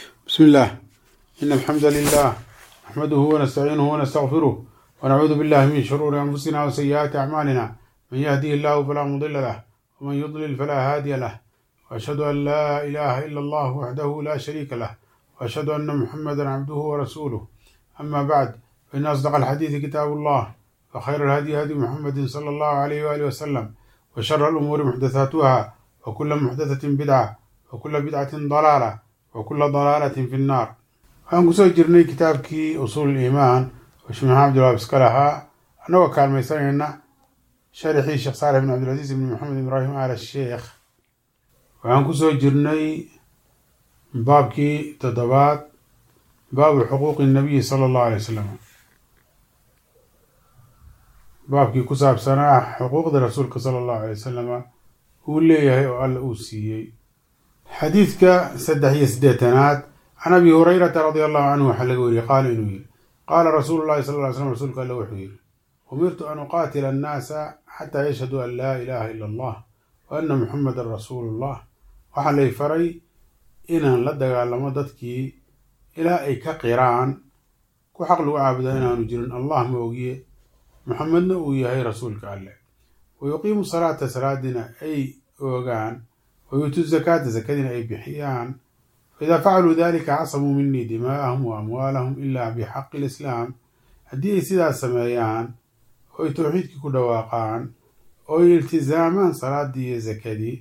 بسم الله. إن الحمد لله نحمده ونستعينه ونستغفره ونعوذ بالله من شرور أنفسنا وسيئات أعمالنا. من يهديه الله فلا مضل له ومن يضلل فلا هادي له، وأشهد أن لا إله إلا الله وحده لا شريك له، وأشهد أن محمدا عبده ورسوله. أما بعد، فإن أصدق الحديث كتاب الله، وخير الهدي هدي محمد صلى الله عليه وآله وسلم، وشر الأمور محدثاتها، وكل محدثة بدعة، وكل بدعة ضلالة، وكل ضلالة في النار. waxaan kusoo jirnay kitaabkii usuul iimaan oo sheekh maxamed abdulwahab iska lahaa, annagoo kaalmaysanayna sharixii sheekh saalix bin cabdilcasiis ibn maxamed ibraahim aal sheekh. waxaan kusoo jirnay baabkii 7, baabu xuquuqi nabiyi sala allahu alay wasalam, baabkii ku saabsanaa xuquuqda rasuulka sala allahu alay wasalama uu leeyahay oo alla uu siiyey. xadiidka 83 can abi hurayrata radi allahu canhu waxaa laga wariyey qaala inuu yiri qaala rasuulu llahi sal ly slm, rasuulka alle wuxuu yiri umirtu an uqaatila annaasa xataa yashhaduu an laa ilaaha ila allah wa anna muxamadan rasuulu llah. waxaa lay faray inaan la dagaalamo dadkii ilaa ay ka qiraan ku xaq lagu caabudaa inaanu jirin allah ma ogiye, muxamedna uu yahay rasuulka alle, wa yuqiimu salaata salaadina ay oogaan, wa yuutu zakaata zakadina ay bixiyaan. فإذا فعلوا ذلك عصموا مني دماءهم وأموالهم إلا بحق الإسلام. haddii ay sidaas sameeyaan oo ay towxiidkii ku dhawaaqaan oo ay iltizaamaan salaadii iyo zakadii,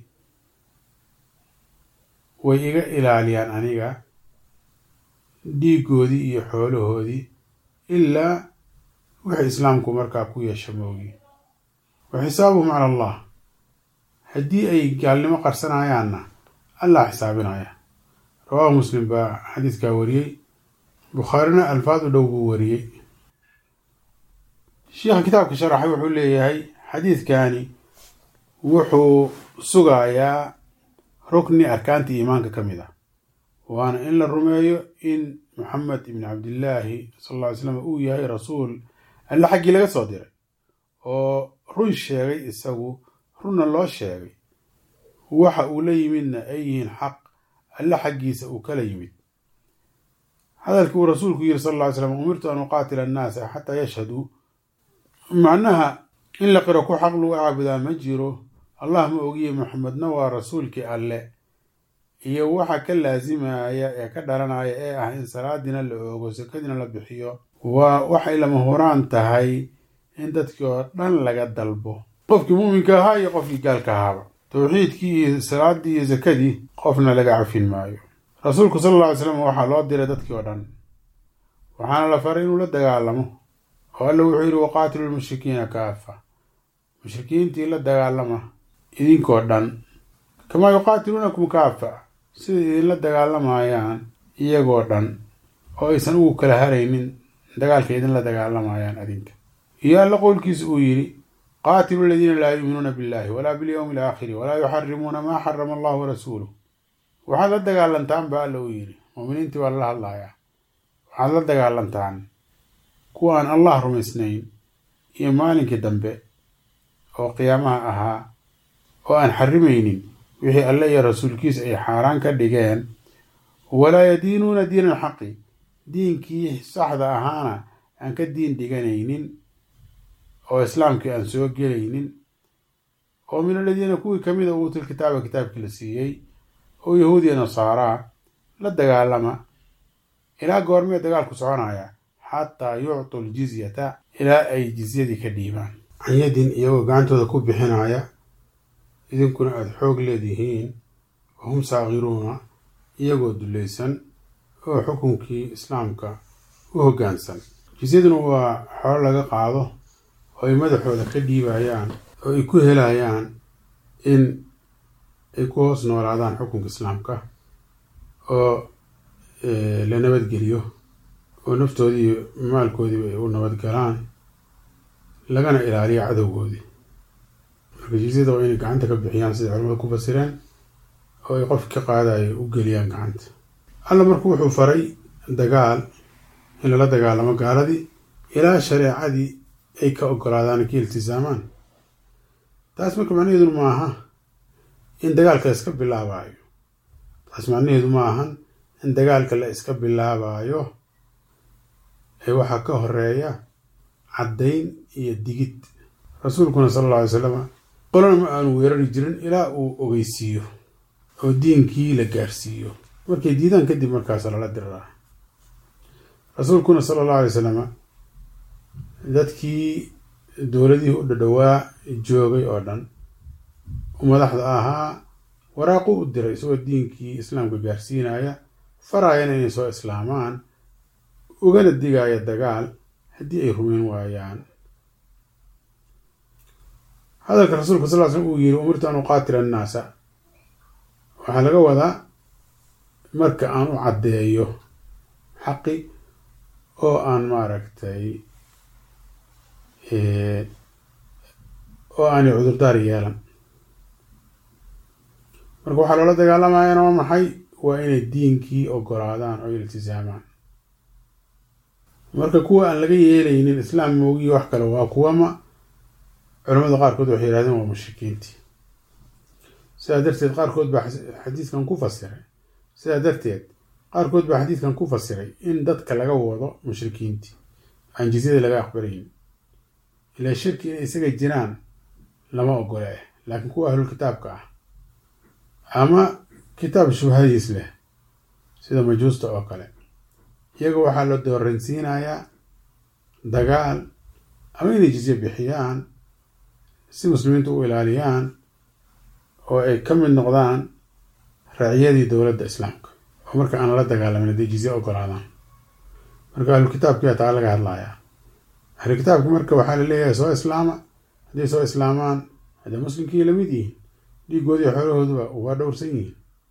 way iga ilaaliyaan aniga dhiigoodii iyo xoolahoodii ilaa wixii islaamku markaa ku yeesha moogi. wa xisaabuhum cala allah. haddii ay gaalnimo qarsanayaanna allah xisaabinaya. rawaahu muslim baa xadiidkaa wariyey, bukhaarina alfaad u dhow buu wariyey. sheikha kitaabka sharaxay wuxuu leeyahay xadiidkani wuxuu sugayaa rukni arkaanta iimaanka ka mid ah, waana in la rumeeyo in muxamed ibn cabdillaahi sal alla ly slam uu yahay rasuul alle xaggii laga soo diray oo run sheegay, isagu runna loo sheegay, waxa uu la yimidna ay yihiin xaq alle xaggiisa uu kala yimid. hadalkii uu rasuulku yiri sal lla ly slam umirtu an uqaatila annaasa xataa yashhaduu, macnaha in la qiro ku xaq lagu caabudaa ma jiro, allah ma ogiye, muxamedna waa rasuulkii alle, iyo waxa ka laasimaya ee ka dhalanaya ee ah in salaadina la oogo, sakadina la bixiyo, waa waxay lama huraan tahay in dadkii oo dhan laga dalbo, qofkii muuminka ahaa iyo qofkii gaalka ahaaba. towxiidkii iyo salaadii iyo zakadii qofna laga cafin maayo. rasuulku sal alla alay slam waxaa loo diray dadkii oo dhan, waxaana la faray inuu la dagaalamo, oo alla wuxuu yidhi waqaatilu lmushrikiina kaafa, mushrikiintii la dagaalama idinkoo dhan, kamaa yuqaatiluunakum kaafa, sida idinla dagaalamayaan iyagoo dhan, oo aysan ugu kala haraynin dagaalka idinla dagaalamayaan adinka. iyo alla qowlkiisa uu yidhi qaatilu aladiina laa yuuminuuna billahi walaa bilyowmi alaakhiri walaa yuxarimuuna maa xarama allahu warasuuluh. waxaad la dagaalantaan ba alla uu yidhi, muuminiintii waa lala hadlayaa, waxaad la dagaalantaan kuwa aan allah rumaysnayn iyo maalinkii dambe oo qiyaamaha ahaa, oo aan xarimaynin wixii alle iyo rasuulkiisa ay xaaraan ka dhigeen, walaa yadiinuuna diina alxaqi, diinkii saxda ahaana aan ka diin dhiganaynin oo islaamkii aan soo gelaynin, oo min aladiina kuwii ka mida uutul kitaaba kitaabkii la siiyey oo yahuudiya nasaaraa. la dagaalama ilaa goormee dagaalku soconaya? xataa yuctu ljizyata, ilaa ay jizyadii ka dhiibaan can yadin, iyagoo gacantooda ku bixinaya, idinkuna aada xoog leedihiin, wahum saakiruuna, iyagoo dulaysan oo xukunkii islaamka u hoggaansan. jizyaduna waa xoolo laga qaado oo ay madaxooda ka dhiibayaan oo ay ku helayaan in ay ku hoos noolaadaan xukunka islaamka, oo la nabadgeliyo, oo naftoodii iyo maalkoodiiba ay u nabadgalaan, lagana ilaaliyo cadowgoodii. marka jizyada waa inay gacanta ka bixiyaan sida culamada ku fasireen, oo ay qof ka qaadayo u geliyaan gacanta. alla marku wuxuu faray dagaal, in lala dagaalamo gaaladii ilaa shareecadii ay ka ogolaadaan ka iltisaamaan. taas marka macnaheedu ma aha in dagaalka iska bilaabayo, taas macnaheedu ma ahan in dagaalka la iska bilaabayo ee waxaa ka horeeya caddayn iyo digid. rasuulkuna sala alla alay wasalam qolana ma aanu weerari jirin ilaa uu ogeysiiyo oo diinkii la gaarsiiyo. markay diidaan kadib markaasa lala diriraa. rasuulkuna sala allahu alay wasalam dadkii dowladihii u dhadhowaa joogay oo dhan madaxda ahaa waraaqu u diray isagoo diinkii islaamka gaarsiinaya, faraayana inay soo islaamaan, ugana digaya dagaal haddii ay rumayn waayaan. hadalka rasuulka sal l slam uu yiri umirtu an uqaatila annaasa waxaa laga wadaa marka aan u caddeeyo xaqi oo aan maaragtay oo aanay cudurdaar yeelan. marka waxaa loola dagaalamayana waa maxay? waa inay diinkii ogolaadaan oo iltisaamaan. marka kuwa aan laga yeelaynin islaam moogiyo wax kale waa kuwama culamada qaarkood waxay yihahdeen waa mushrikiintii. sidaa darteed qaarkood baa xadiidkan ku fasiray in dadka laga wado mushrikiintii aan jizyada laga aqbalayn. ilaa shirki inay isaga jiraan lama ogole laakiin kuwa ahlul kitaabka ah ama kitaab shubhadiis leh sida majuusta oo kale, iyaga waxaa loo dooransiinayaa dagaal ama inay jizye bixiyaan si muslimiintu u ilaaliyaan oo ay ka mid noqdaan raaciyadii dowladda islaamka, oo marka aan la dagaalamin hadday jizye ogolaadaan. marka ahlulkitaabkiyaa taa laga hadlayaa. ahlulkitaabki marka waxaa laleeyahay soo islaama. hadday soo islaamaan hadday muslimkii lamid yihiin, dhiigoodii xoolahooduba waa dhowrsan yihiin.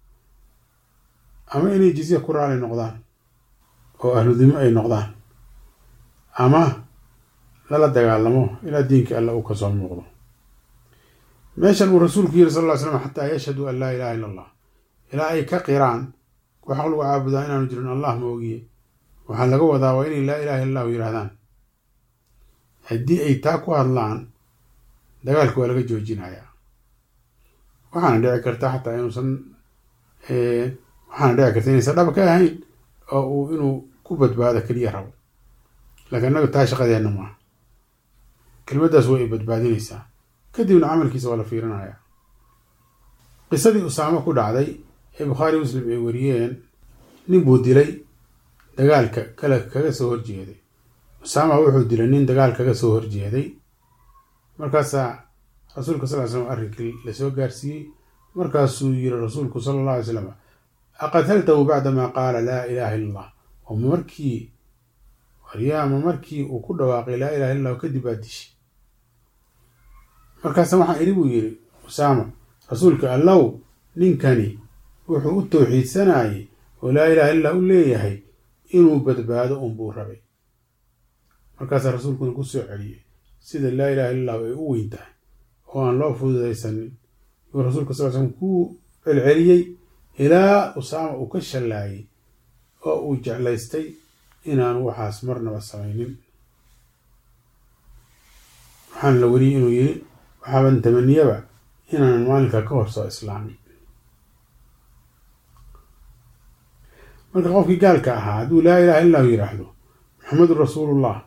ama inay jizye ku raali noqdaan oo ahludimo ay noqdaan, ama lala dagaalamo ilaa diinkii alla uu kasoo muuqdo. meeshan uu rasuulku yiri sal ll ly slam xataa yashhadu an laa ilaha illa allah, ilaa ay ka qiraan ku xaq lagu caabudaa inaanu jirin allah moogiye. waxaa laga wadaa waa inay laa ilaha illa allahu yidhahdaan. haddii ay taa ku hadlaan dagaalka waa laga joojinayaa. waxaana dhici karta xataa inaysan dhaba ka ahayn oo uu inuu ku badbaado keliya rabo, laakiin annaga taa shaqadeenna maaha. kelmaddaas way badbaadinaysaa, kadibna camalkiisa waa la fiirinayaa. qisadii usaamo ku dhacday ee bukhaari muslim ay wariyeen, nin buu dilay dagaalka kaga soo horjeeday. usaama wuxuu dilay nin dagaal kaga soo horjeeday. markaasaa rasuulka sal ly slam arrinkii lasoo gaarsiiyey. markaasuu yiri rasuulku sala allah alay slam aqataltahu bacdamaa qaala laa ilaha illa allah, oo markii uu ku dhawaaqay laa ilaha illa allah kadib baa dishay. markaasa waxaan idhi buu yiri usaama, rasuulka allow ninkani wuxuu u tawxiidsanayay oo laa ilaha illa u leeyahay inuu badbaado unbuu rabay. markaasaa rasuulkuna ku soo celiyey sida laa ilaha illa allahu ay u weyn tahay oo aan loo fududaysanin. yuu rasuulka sal slam ku celceliyey ilaa usaama uu ka shallaayay oo uu jeclaystay inaanu waxaas marnaba samaynin. waxaana la wariyey inuu yiri waxaaban tamaniyaba inaanan maalinka ka hor soo islaamin. marka qofkii gaalka ahaa hadduu laa ilaha illa allahu yidhaahdo maxamedun rasuulullah,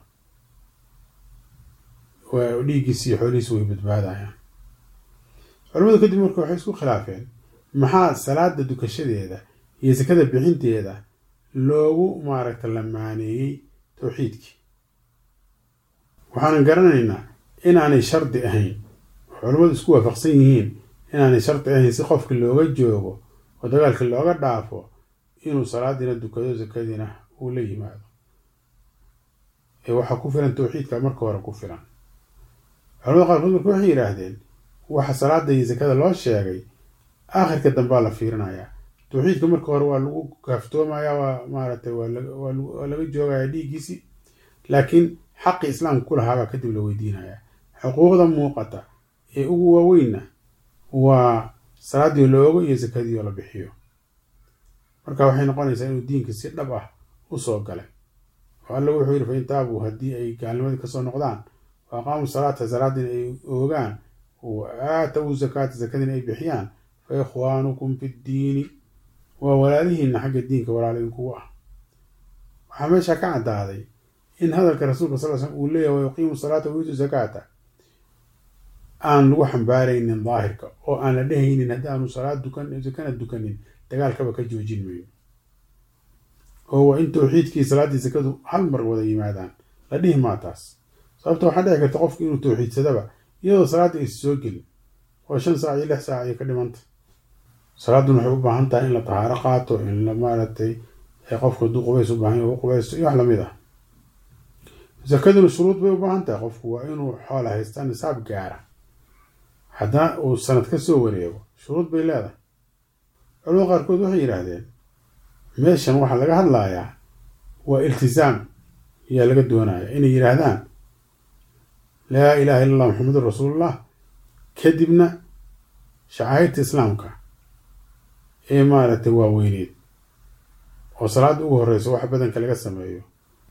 dhiiggiisi iyo xoolihiisi way badbaadayaan. culamadu kadib marka waxay isku khilaafeen maxaa salaada dukashadeeda iyo sakada bixinteeda loogu lamaaneeyey tawxiidkii. waxaanan garanaynaa inaanay shardi ahayn, culamadu isku waafaqsan yihiin inaanay shardi ahayn si qofka looga joogo oo dagaalka looga dhaafo inuu salaadiina dukado sakadiina uu la yimaado. waxaa ku filan tawxiidka marka hore ku filan. culamada qaarkood marka waxay yidhaahdeen waxa salaada iyo sakada loo sheegay aakhirka dambaa la fiirinayaa. tawxiidka marka hore waa lagu kaaftoomayaa, waa laga joogaya dhiiggiisi, laakiin xaqi islaamka ku lahaabaa kadib la weydiinayaa. xuquuqda muuqata ee ugu waaweynna waa salaadii la ogo iyo sakadii oo la bixiyo. marka waxay noqonaysaa inuu diinka si dhab ah usoo galay. oo alla wuxuu yidhi fain taabuu haddii ay gaalnimadii kasoo noqdaan wa aqaamu salaata salaadiina ay oogaan wa aatawu zakaata zakadiina ay bixiyaan fa ikhwaanukum fi ddiini وولاله حق الدين كولاله كوا وحماشا كعد هذا إن هذا الرسول صلى الله عليه وسلم يقول لي ويقيم الصلاة ويؤتي الزكاة aan lagu xambaaraynin daahirka oo aan la dhehaynin haddaanu salaad zakana dukanin dagaalkaba ka joojin mayo oo waa in tawxiidkii salaadii zakadu hal mar wada yimaadaan la dhihi maa taas sababta waxaa dhici karta qofku inuu tawxiidsadaba iyadoo salaadda aysa soo gelin oo 5 saac iyo 6 saac ay ka dhimanta salaaduna waxay u baahan tahay in la tahaaro qaato in la maaragtay qofku hadduu qubays u baahan yahay qubaysto iyo wax lamid ah zakaduna shuruud bay u baahan tahay qofku waa inuu xoola haystaa nisaab gaara haddana uu sanad ka soo wareego shuruud bay leedahay culimada qaarkood waxay yidhaahdeen meeshan waxaa laga hadlayaa waa iltizaam ayaa laga doonaya inay yidhaahdaan laa ilaaha illa allah muxamedun rasuulullah kadibna shacaa'irta islaamka ee maaragtay waa weyneed oo salaada ugu horeyso wax badanka laga sameeyo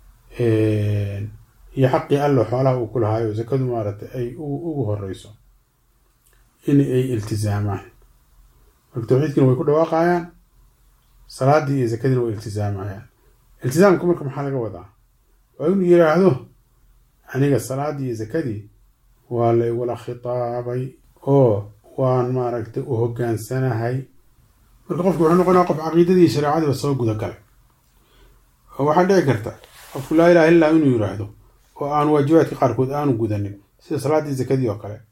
iyo xaqii allo xoolaha uu ku lahaayo zakadu maaragtay ay ugu horeyso in ay iltizaamaan marka tawxiidkina way ku dhawaaqayaan salaadii iyo zakadina way iltizaamayaan iltizaamka marka maxaa laga wadaa waa inuu yiraahdo aniga salaadii iyo zakadii waa la igula khitaabay oo waan maaragtay u hoggaansanahay marka qofku wuxuu noqonaa qof caqiidadii iyo shareecadiiba soo guda galay oo waxaa dhici karta qofku laa ilaaha illa inuu yiraahdo oo aan waajibaadka qaarkood aanu gudanin sida salaadii zakadii oo kale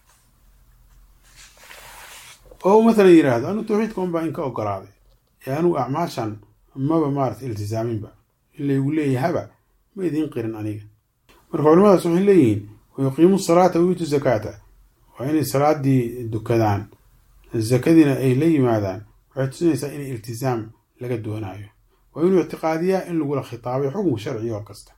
oo مثلا yiraahdo anu tawxiidka baa in ka ogolaaday anu acmaashan maba maartay iltizaaminba illa igu leeyahaba ma idin qirin aniga marka culimadaas waxay leeyihiin yuqiimu salaata wa yutu zakata waa inay salaadii dukadaan zakadina ay la yimaadaan waxay tusinaysaa in iltizaam laga doonayo waa inuu i'tiqaadiyaa in lagu la khitaabay xukun sharci oo kasta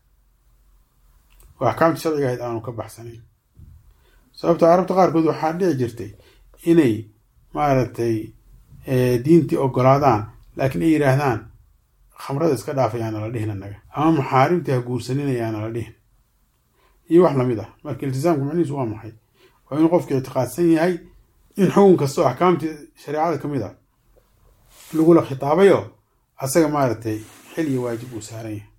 waa axkaamta sharciga ahayd aanu ka baxsanayn sababta carabta qaarkood waxaa dhici jirtay inay maaragtay diintii ogolaadaan laakiin ay yidhaahdaan khamrada iska dhaafayaana la dhihin annaga ama maxaarimtii ha guursaninayaana la dhihin iyo wax lamid ah marka iltizaamku macnihiisu waa maxay waa inuu qofku ictiqaadsan yahay in xukun kastoo axkaamtii shareecada ka mid ah lagula khitaabayo asaga maaragtay xil iyo waajib uu saaran yahay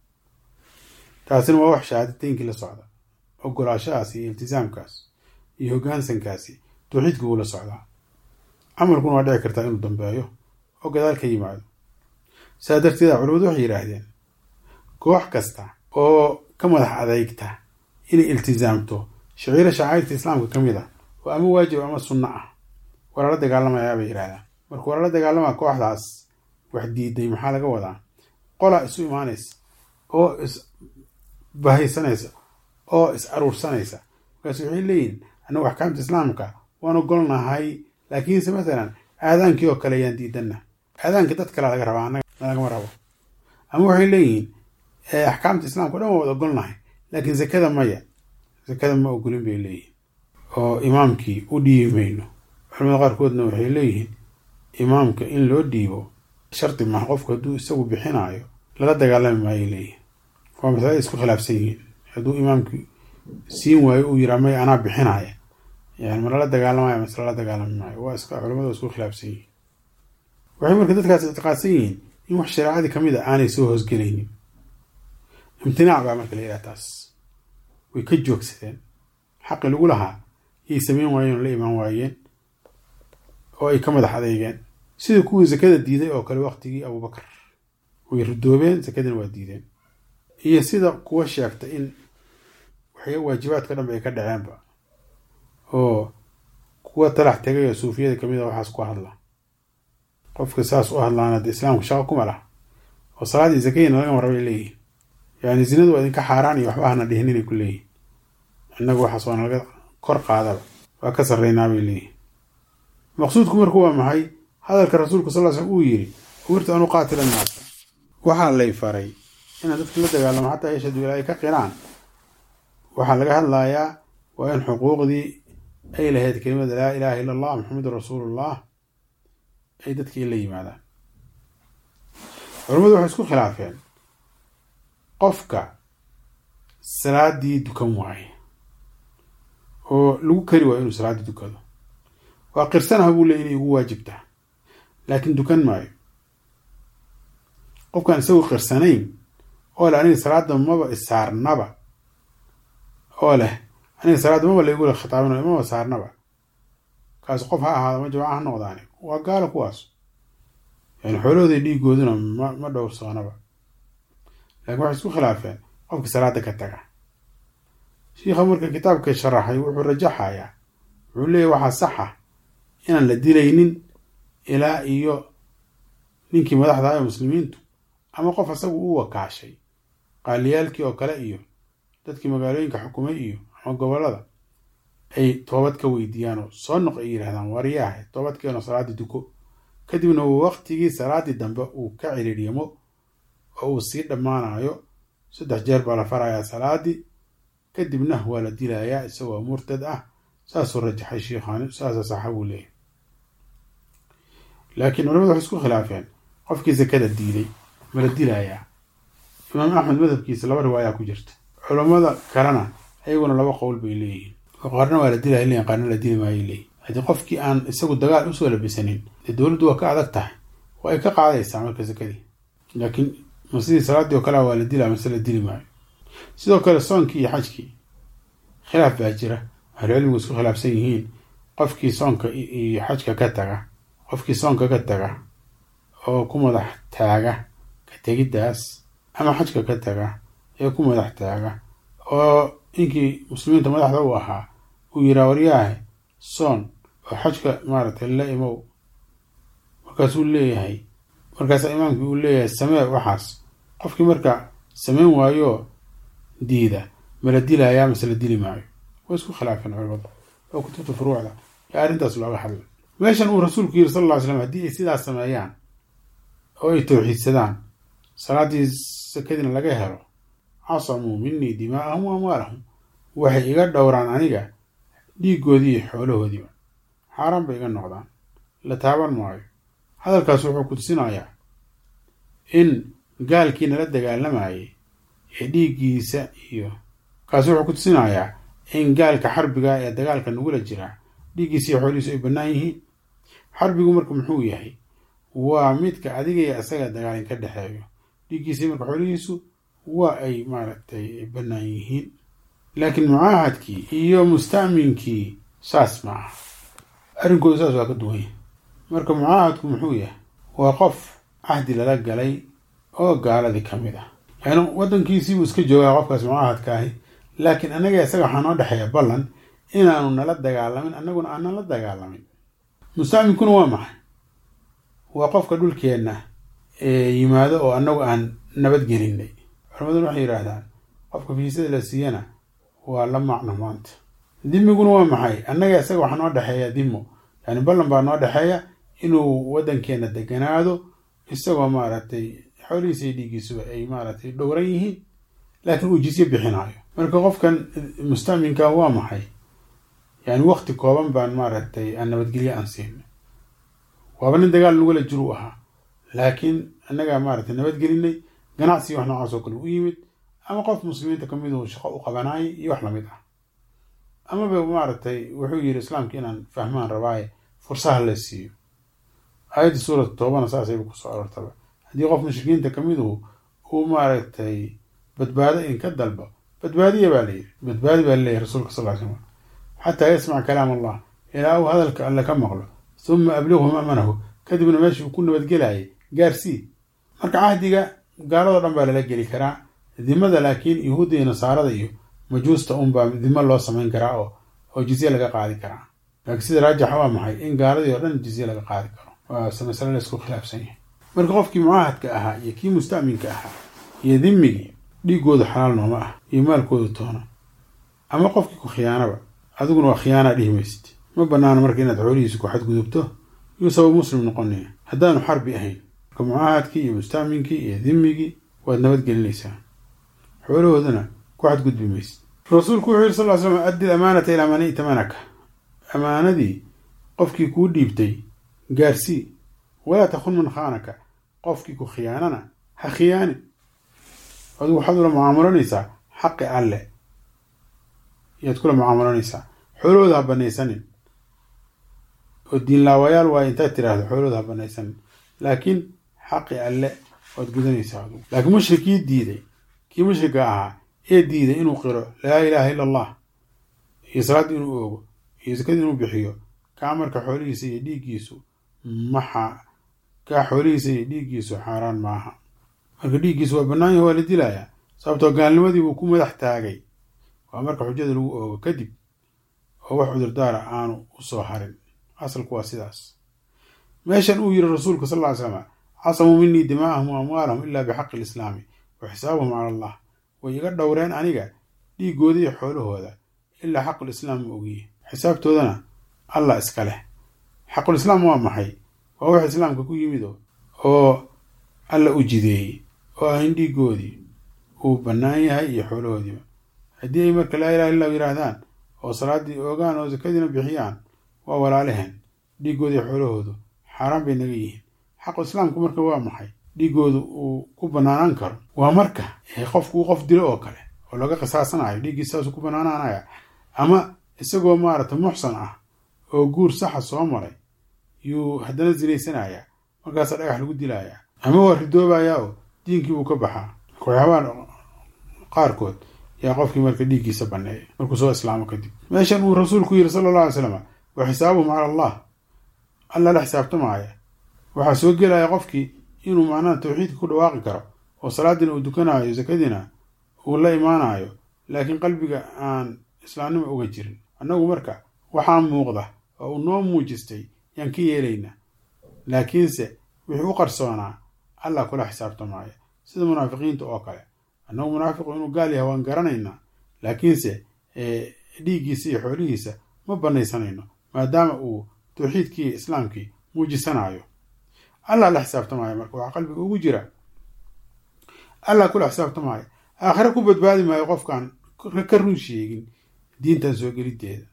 taasina waa wax shahaadateyinkii la socda ogolaashahaas iyo iltizaamkaas iyo hoggaansankaasi tawxiidka uu la socdaa camalkuna waa dhici kartaa inuu dambeeyo oo gadaal ka yimaado saa darteeda culimadu waxay yidhaahdeen koox kasta oo ka madax adeygta inay iltizaamto shaciiro shacairta islaamka ka mid ah oo ama waajib ama sunno ah waa lala dagaalamayaa bay yidhahdaan marka waa lala dagaalamaa kooxdaas wax diiday maxaa laga wadaa qola isu imaanaysa oo is bahaysanaysa oo is aruursanaysa markaas waxay leeyihin annagu axkaamta islaamka waan ogolnahay laakiinse masalan aadaankii oo kale ayaan diidana aadaanka dad kale laga rabaa annaga lagama rabo ama waxay leeyihiin axkaamta islaamka o dhan waa wada ogolnahay laakiin zakada maya zakada ma ogolin bay leeyihiin oo imaamkii u dhiibi mayno culimada qaarkoodna waxay leeyihiin imaamka in loo dhiibo shardi maha qofku hadduu isagu bixinaayo lala dagaalami maayay leeyihiin waa masale isku khilaafsan yihiin hadduu imaamkii siin waayo uu yiraa may anaa bixinaya يعني مرة دجالة مثلا دجالة معي واسكا علماء واسكو خلافسين وحين مركز dadkaas اعتقادسين in wax shariicada kamid ah aanay soo hoosgeleynin imtinaac baa marka leeyahay taas way ka joogsadeen xaq lagu lahaa ay sameeyeen waayeen la iman waayeen oo ay ka madax adeegeen sida kuwii zakada diiday oo kale waqtigii Abu Bakar way ridoobeen zakadana waa diideen iyo sida kuwa sheegta in waxay waajibaadka dhanba ay ka dhaceenba oo kuwa talax tagay suufiyada kamid ah waxaas ku hadla qofka saas u hadlaana islaamku shaqo kuma laha oo salaadii zakayna laga marabay leeyihiin yani zinadu waa idinka xaaraan iyo waxba hana dhihin inay ku leeyihiin annagu waxaas waa naga kor qaadaba waa ka sarreynaa bay leeyihiin maqsuudku marku waa maxay hadalka rasuulku sallallahu alayhi wasallam uu yiri uurta anu qaatilan naas waxaa lay faray inaan dadka la dagaalamo xataa yashhadu ilaahay ka qiraan waxaa laga hadlayaa waa in xuquuqdii ay lahayd kelimada laa ilaaha illa allah muxammadur rasuulullah ay dadkii la yimaadaan culimadu waxay isku khilaafeen qofka salaadii dukan waaye oo lagu kari waayo inuu salaadii dukado waa qirsanaha buu leeyahay inay ugu waajibtaa laakiin dukan maayo qofkaan isagu qirsanayn oo leh aniga salaada maba isaarnaba oo leh aniga salaada maba laigula khitaabinayo maba saarnaba kaas qof ha ahaado ma jamaaca ha noqdaani waa gaalo kuwaas yani xoolahooda dhiigooduna ma dhowrsoonaba laakiin waxay isku khilaafeen qofka salaada ka taga shiikha marka kitaabka sharaxay wuxuu rajaxayaa wuxuu leeyahy waxaa saxa inaan la dilaynin ilaa iyo ninkii madaxda ah ee muslimiintu ama qof asagu u wakaashay qaaliyaalkii oo kale iyo dadkii magaalooyinka xukumay iyo ama gobollada ay toobad ka weydiiyaan oo soo noq ay yidhahdaan wariyaahe toobad keeno salaaddii duko kadibna waqtigii salaaddii dambe uu ka ciriiriyamo oo uu sii dhammaanayo 3 jeer baa la farayaa salaaddii kadibna waa la dilayaa isagoo murtad ah saasuu rajaxay shiikhaani saasa saxa buu leeyahay laakiin culamadu waxay isku khilaafeen qofkii sakada diiday ma la dilayaa imaam axmed madhabkiisa 2 riwaayaa ku jirta culamada kalena ayaguna 2 qowl bay leeyihiin oo qaarna waa la dilaya leeyihin qaarna la dili maayo leeyihin haddii qofkii aan isagu dagaal usoo labisanin dee dowladdu waa ka adag tahay waa ay ka qaadaysaa marka sakadii laakiin ma sidii salaaddii oo kale waa la dilaa mase la dili maayo sidoo kale soonkii iyo xajkii khilaaf baa jira ahlucilmigu isku khilaafsan yihiin qofkii soonka iyo xajka ka taga qofkii soonka ka taga oo ku madax taaga ka tegiddaas ama xajka ka taga ee ku madax taaga oo ninkii muslimiinta madaxda u ahaa uu yiraa waryaahe soon oo xajka maaragtay la imow markaasuu leeyahay markaasaa imaamkii uu leeyahay samee waxaas qofkii marka samayn waayo diida ma la dilayaa mase la dili maayo way isku khilaafeen culimadu oo kutubta furuucda ee arrintaas looga hadlay meeshan uu rasuulku yiri sal alla ly slam haddii ay sidaas sameeyaan oo ay tawxiidsadaan salaaddii sakadiina laga helo casamuu minii dimaa'ahum wa amwaalahum waxay iga dhowraan aniga dhiiggoodii iyo xoolahoodiiba xaaraan bay iga noqdaan la taaban maayo hadalkaas wuxuu ku tusinayaa in gaalkii nala dagaalamayay ee dhiiggiisa iyo kaas wuxuu ku tusinayaa in gaalka xarbiga ee dagaalka nagula jira dhiiggiisa iyo xoolihiisu ay bannaan yihiin xarbigu marka muxuu yahay waa midka adiga iyo isaga dagaalin ka dhexeeyo dhiiggiisii marka xoolihiisu waa ay maaragtay bannaan yihiin laakiin mucaahadkii iyo musta'minkii saas ma aha arrinkooda saas waa ka duwan yahay marka mucaahadku muxuu yahay waa qof cahdi lala galay oo gaaladii ka mid ah yani waddankiisii buu iska joogaa qofkaas mucaahadka ahi laakiin annaga isaga waxaa noo dhexeeya ballan inaanu nala dagaalamin annaguna aanan la dagaalamin musta'minkuna waa maxay waa qofka dhulkeenna yimaado oo annagu aan nabadgelinay culimaduna waxay yidhaahdaan qofka fiisada la siiyana waa la macno maanta dimiguna waa maxay annaga isaga waxaa noo dhexeeya dimo yani ballan baa noo dhexeeya inuu waddankeenna deganaado isagoo maaragtay xoolihiisa iyo dhiiggiisuba ay maaragtay dhowran yihiin laakiin uu jisye bixinaayo marka qofkan musta'minka waa maxay yani waqti kooban baan maaragtay aan nabadgelye aan siin waaba nin dagaal nagula jiru ahaa laakiin annagaa maaragtay nabadgelinay ganacsi wax noocaas oo kale u yimid ama qof muslimiinta ka miduu shaqo u qabanaayay iyo wax lamid ah amaba maaragtay wuxuu yidhi islaamka inaan fahmaan rabaaye fursaha la siiyo aayadda suurata toobana saasayba kusoo aroortaba haddii qof mushrikiinta ka miduhu uu maaragtay badbaado in ka dalbo badbaadiya baa layidhi badbaadi baa laleeyahy rasuulka sal ly slam xataa yasmac kalaam allah ilaa uu hadalka alle ka maqlo uma ablighu ma'manahu kadibna meeshii uu ku nabadgelayay gaarsii marka cahdiga gaaladoo dhan baa lala geli karaa dimada laakiin yahuudda iyo nasaarada iyo majuusta unbaa dimo loo samayn karaa oo jizye laga qaadi karaa laakiin sida raajixa waa maxay in gaaladii oo dhan jizye laga qaadi karo waase masale la isku khilaafsan yahay marka qofkii mucaahadka ahaa iyo kii musta'minka ahaa iyo dimigii dhiiggooda xalaal nooma ah iyo maalkooda toona ama qofkii ku khiyaanaba adiguna waa khiyaanaa dhihi maysid ma banaana marka inaad xoolihiisa ku xadgudubto yuu sabab muslim noqonaya haddaanu xarbi ahayn marka mucaahadkii iyo musta'minkii iyo dimigii waad nabadgelinaysaa xoolahoodana ku xadgudbi maysid rasuulku wuxuu yiri sal ly slam addi amaanata ilaa man i'tamanaka amaanadii qofkii kuu dhiibtay gaarsii walaa takun man khaanaka qofkii ku khiyaanana ha khiyaanin adigu waxaad ula mucaamalanaysaa xaqi alle yaad kula mucaamalanaysaa xoolahooda ha banaysanin oo diinlaawayaal waaye intaad tiraahdo xoolahooda ha banaysanin laakiin xaqi alle waad gudanaysaa adugu. laakiin mushrikii diiday, kii mushrika ahaa ee diiday inuu qiro laa ilaaha illa allah iyo salaadda inuu oogo iyo sakada inuu bixiyo, kaa marka xoolihiisa iyo dhiiggiisu xaaraan maaha. marka dhiiggiisu waa bannaan yahay, waa la dilayaa, sababtoo gaalnimadii buu ku madax taagay. waa marka xujada lagu oogo kadib oo wax cudurdaara aanu u soo harin. asalku waa sidaas. meeshan uu yiri rasuulku sal ll slam casamuu minii dimaa'ahum wa amwaalahum ilaa bixaqi lislaami wa xisaabuhum cala allah, way iga dhowreen aniga dhiiggooda iyo xoolahooda ilaa xaqulislaam ma ogiye, xisaabtoodana allah iska leh. xaqulislaam waa maxay? waa wax islaamka ku yimid oo alla u jideeyey oo ah in dhiiggoodii uu bannaan yahay iyo xoolahoodiiba. haddii ay marka laa ilaha illa yidhaahdaan oo salaaddii oogaan oo sakadiina bixiyaan, waa walaalaheen, dhiiggooda iyo xoolahoodu xaaraan bay naga yihiin. xaqu islaamku marka waa maxay? dhiiggoodu uu ku bannaanaan karo waa marka qofku uu qof dilo oo kale oo laga qisaasanayo, dhiiggiis saasuu ku bannaanaanaya, ama isagoo muxsan ah oo guur saxa soo maray yuu haddana zinaysanaya, markaasaa dhagax lagu dilayaa, ama waa ridoobayaa oo diinkii buu ka baxaa. waxyaabaha qaarkood yaa qofkii marka dhiiggiisa banneeyay markuu soo islaamo kadib. meeshan uu rasuulku yiri sala allah alay slam wa xisaabuhum cala allah, alla la xisaabtamaaya. waxaa soo gelaya qofkii inuu macnaha tawxiidka ku dhawaaqi karo oo salaadiina uu dukanaayo, sakadiina uu la imaanayo, laakiin qalbiga aan islaamnimo uga jirin. annagu marka waxaa muuqda oo uu noo muujistay yaan ka yeelaynaa, laakiinse wixii u qarsoonaa allah kula xisaabtamaaya, sida munaafiqiinta oo kale. annagu munaafiqu inuu gaal yahay waan garanaynaa, laakiinse dhiiggiisa iyo xoolihiisa ma banaysanayno maadaama uu tawxiidkii islaamkii muujisanayo. allah la xisaabtamaayo marka waxaa qalbiga ugu jira, allah kula xisaabtamaayo. aakhire ku badbaadi maayo qofkaan ka run sheegin diintan soo geliddeeda.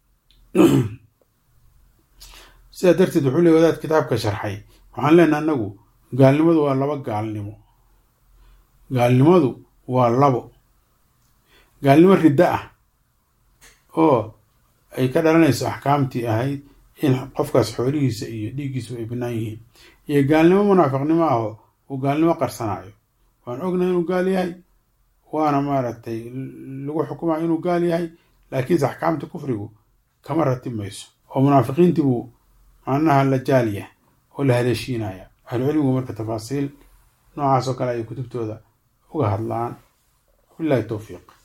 sidaa darteed wuxuu leey wadaad kitaabka sharxay, waxaan leenaha annagu gaalnimadu waa laba gaalnimo. gaalnimadu waa labo: gaalnimo riddo ah oo ay ka dhalanayso axkaamtii ahayd in qofkaas xoolihiisa iyo dhiiggiisu ay bannaan yihiin, iyo gaalnimo munaafiqnimo ah oo uu gaalnimo qarsanayo. waan ognahay inuu gaal yahay, waana lagu xukumayo inuu gaal yahay, laakiinse axkaamta kufrigu kama ratib mayso, oo munaafiqiintii buu macnaha la jaaliyah oo la haleeshiinaya. ahlucilmigu marka tafaasiil noocaas oo kale ay kutubtooda uga hadlaan. billahi tawfiiq.